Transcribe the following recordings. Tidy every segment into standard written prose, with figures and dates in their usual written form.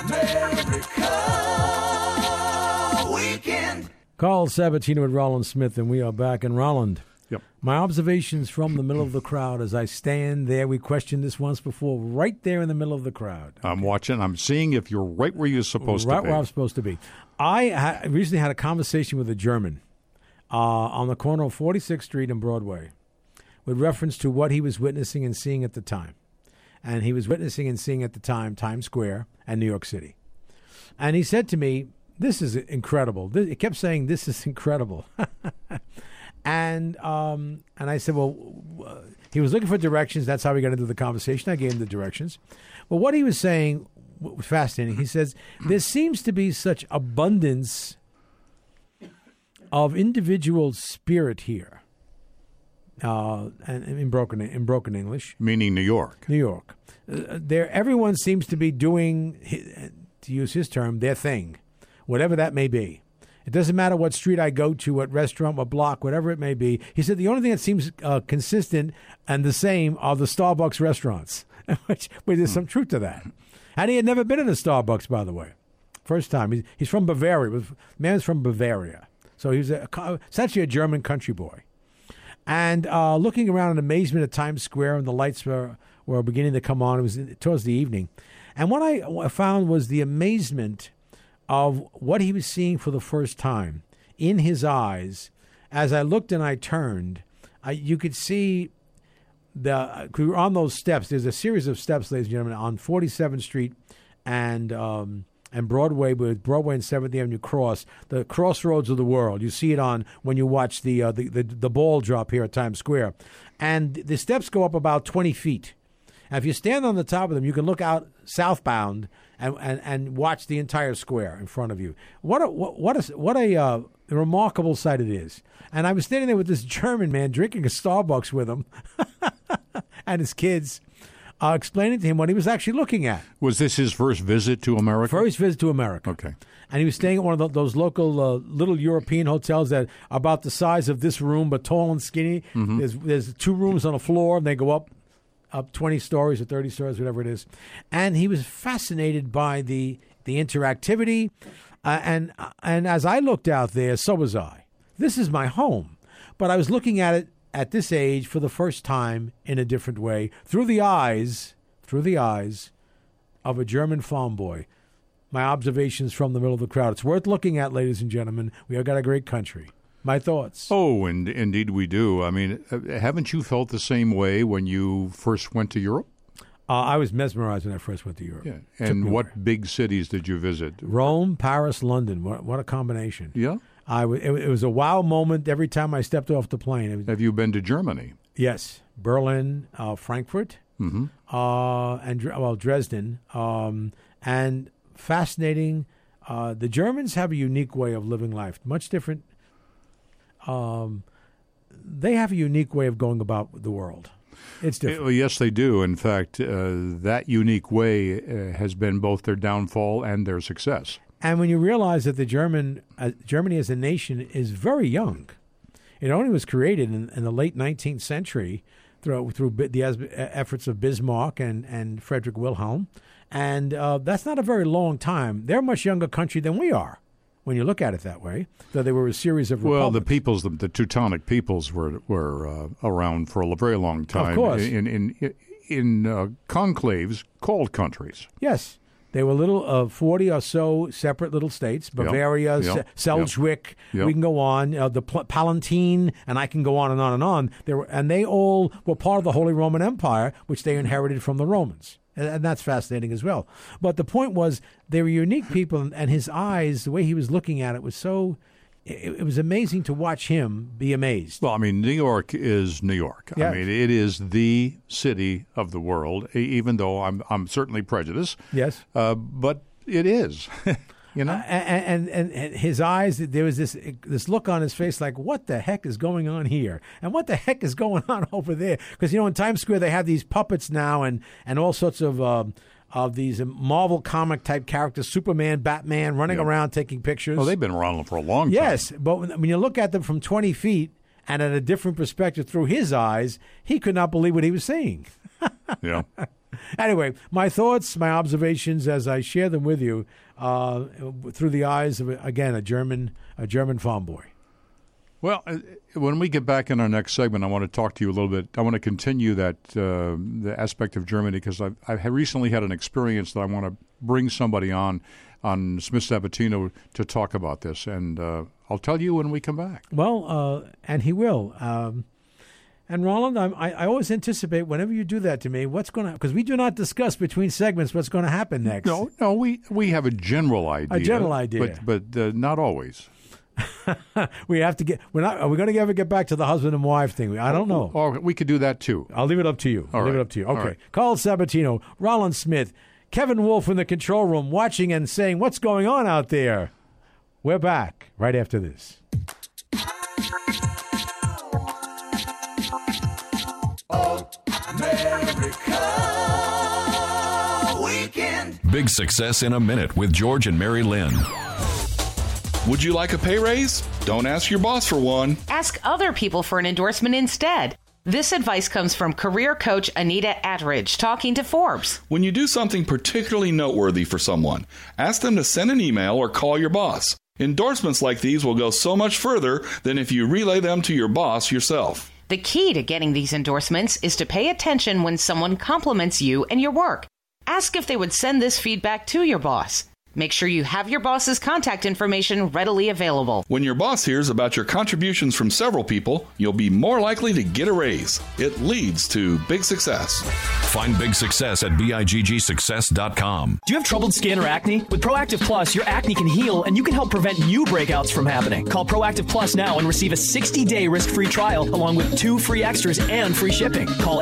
America Weekend. Carl Sabatino with Roland Smith, and we are back in Roland. Yep. My observations from the middle of the crowd as I stand there. We questioned this once before, right there in the middle of the crowd. I'm watching. I'm seeing if you're right where you're supposed to be. Right where I'm supposed to be. I recently had a conversation with a German on the corner of 46th Street and Broadway with reference to what he was witnessing and seeing at the time. And he was witnessing and seeing at the time Times Square and New York City. And he said to me, this is incredible. He kept saying, this is incredible. And I said, well, he was looking for directions. That's how we got into the conversation. I gave him the directions. But what he was saying was fascinating. He says, there seems to be such abundance of individual spirit here. And in broken English. Meaning New York. New York. Everyone seems to be doing, to use his term, their thing, whatever that may be. It doesn't matter what street I go to, what restaurant, what block, whatever it may be. He said the only thing that seems consistent and the same are the Starbucks restaurants, which there's some truth to that. And he had never been in a Starbucks, by the way. First time. He's from Bavaria. The man's from Bavaria. So he was essentially a German country boy. And looking around in amazement at Times Square, and the lights were beginning to come on. It was towards the evening. And what I found was the amazement of what he was seeing for the first time in his eyes. As I looked and I turned, you could see we were on those steps. There's a series of steps, ladies and gentlemen, on 47th Street and Broadway, with Broadway and 7th Avenue cross, the crossroads of the world. You see it on when you watch the ball drop here at Times Square. And the steps go up about 20 feet. And if you stand on the top of them, you can look out southbound and watch the entire square in front of you. What a remarkable sight it is. And I was standing there with this German man drinking a Starbucks with him and his kids, explaining to him what he was actually looking at. Was this his first visit to America? First visit to America. Okay. And he was staying at one of those local little European hotels that are about the size of this room, but tall and skinny. Mm-hmm. There's 2 rooms on a floor, and they go up 20 stories or 30 stories, whatever it is. And he was fascinated by the interactivity. And as I looked out there, so was I. This is my home. But I was looking at it at this age for the first time in a different way, through the eyes of a German farm boy. My observations from the middle of the crowd. It's worth looking at, ladies and gentlemen. We have got a great country. My thoughts. Oh, and indeed we do. I mean, haven't you felt the same way when you first went to Europe? I was mesmerized when I first went to Europe. Yeah. And what big cities did you visit? Rome, Paris, London. What a combination. Yeah? It was a wow moment every time I stepped off the plane. Have you been to Germany? Yes. Berlin, Frankfurt, and Dresden. And fascinating. The Germans have a unique way of living life, much different. They have a unique way of going about the world. It's different. Well, yes, they do. In fact, that unique way has been both their downfall and their success. And when you realize that Germany as a nation is very young, it only was created in the late 19th century through the efforts of Bismarck and Frederick Wilhelm. And that's not a very long time. They're a much younger country than we are, when you look at it that way, though they were a series of republics. Well, the Teutonic peoples were around for a very long time. Of course. In conclaves called countries. Yes. They were 40 or so separate little states. Bavaria, Seljuk, we can go on, the Palatine, and I can go on and on and on. They all were part of the Holy Roman Empire, which they inherited from the Romans. And that's fascinating as well. But the point was, they were unique people, and his eyes, the way he was looking at it, was so... It was amazing to watch him be amazed. Well, I mean, New York is New York. Yes. I mean, it is the city of the world, even though I'm certainly prejudiced. Yes. But it is, you know? And his eyes, there was this look on his face like, what the heck is going on here? And what the heck is going on over there? Because, in Times Square, they have these puppets now and all sorts of these Marvel comic type characters, Superman, Batman, running around taking pictures. Well, they've been around for a long time. Yes, but when you look at them from 20 feet and at a different perspective through his eyes, he could not believe what he was seeing. Yeah. Anyway, my thoughts, my observations as I share them with you through the eyes of, again, a German farm boy. Well, when we get back in our next segment, I want to talk to you a little bit. I want to continue that the aspect of Germany, because I recently had an experience that I want to bring somebody on Smith Sabatino to talk about this, and I'll tell you when we come back. Well, and he will. And Roland, I always anticipate whenever you do that to me, what's going to, because we do not discuss between segments what's going to happen next. No, we have a general idea. A general idea. But not always. We have to get. Are we going to ever get back to the husband and wife thing? I don't know. Or we could do that too. I'll leave it up to you. Leave it up to you. Okay. Right. Carl Sabatino, Roland Smith, Kevin Wolf in the control room, watching and saying, "What's going on out there?" We're back right after this. America Weekend. Big Success in a Minute with George and Mary Lynn. Would you like a pay raise? Don't ask your boss for one. Ask other people for an endorsement instead. This advice comes from career coach Anita Attridge talking to Forbes. When you do something particularly noteworthy for someone, ask them to send an email or call your boss. Endorsements like these will go so much further than if you relay them to your boss yourself. The key to getting these endorsements is to pay attention when someone compliments you and your work. Ask if they would send this feedback to your boss. Make sure you have your boss's contact information readily available. When your boss hears about your contributions from several people, you'll be more likely to get a raise. It leads to big success. Find big success at biggsuccess.com. Do you have troubled skin or acne? With Proactive Plus, your acne can heal and you can help prevent new breakouts from happening. Call Proactive Plus now and receive a 60-day risk-free trial along with 2 free extras and free shipping. Call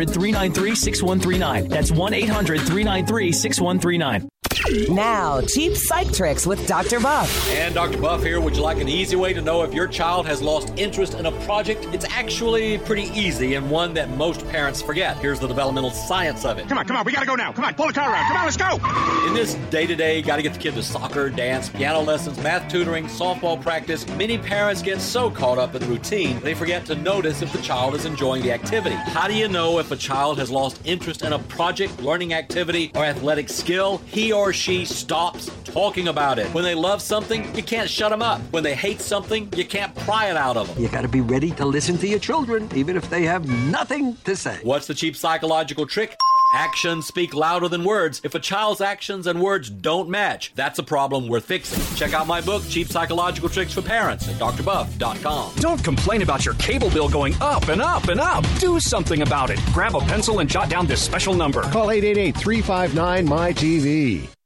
800-393-6139. That's 1-800-393-6139. Now, Cheap Psych Tricks with Dr. Buff. And Dr. Buff here. Would you like an easy way to know if your child has lost interest in a project? It's actually pretty easy and one that most parents forget. Here's the developmental science of it. Come on, we gotta go now. Come on, pull the car around. Come on, let's go. In this day-to-day, gotta get the kid to soccer, dance, piano lessons, math tutoring, softball practice, many parents get so caught up in the routine, they forget to notice if the child is enjoying the activity. How do you know if a child has lost interest in a project, learning activity, or athletic skill? He or she stops talking about it. When they love something, you can't shut them up. When they hate something, you can't pry it out of them. You got to be ready to listen to your children, even if they have nothing to say. What's the cheap psychological trick? Actions speak louder than words. If a child's actions and words don't match, that's a problem worth fixing. Check out my book, Cheap Psychological Tricks for Parents, at drbuff.com. Don't complain about your cable bill going up and up and up. Do something about it. Grab a pencil and jot down this special number. Call 888-359-MyTV.